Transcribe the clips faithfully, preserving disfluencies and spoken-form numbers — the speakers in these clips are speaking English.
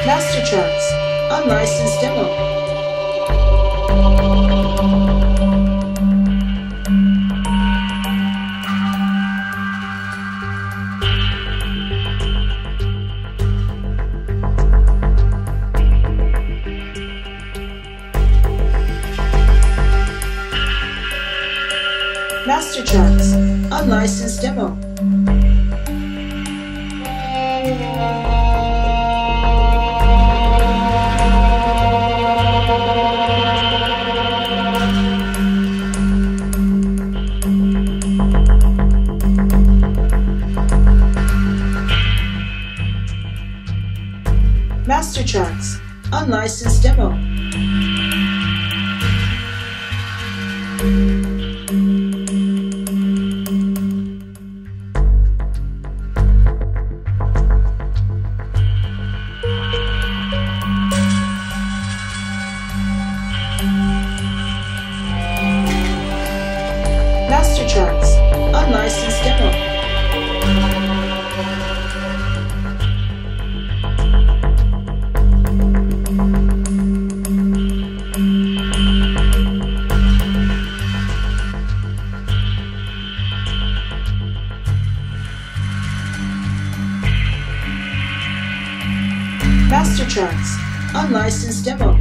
Master Charts, unlicensed demo. Master Charts, unlicensed demo. Master Charts, unlicensed demo. Master Charts, unlicensed demo. Master Charts, unlicensed demo.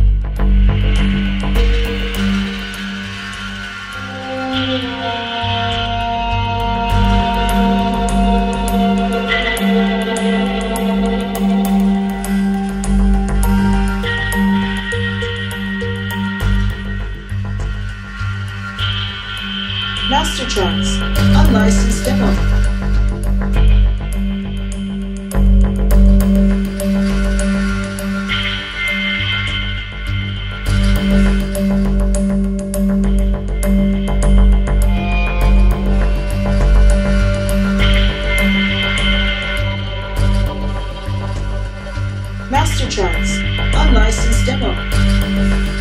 Master Charts, unlicensed demo. Master Charts, unlicensed demo.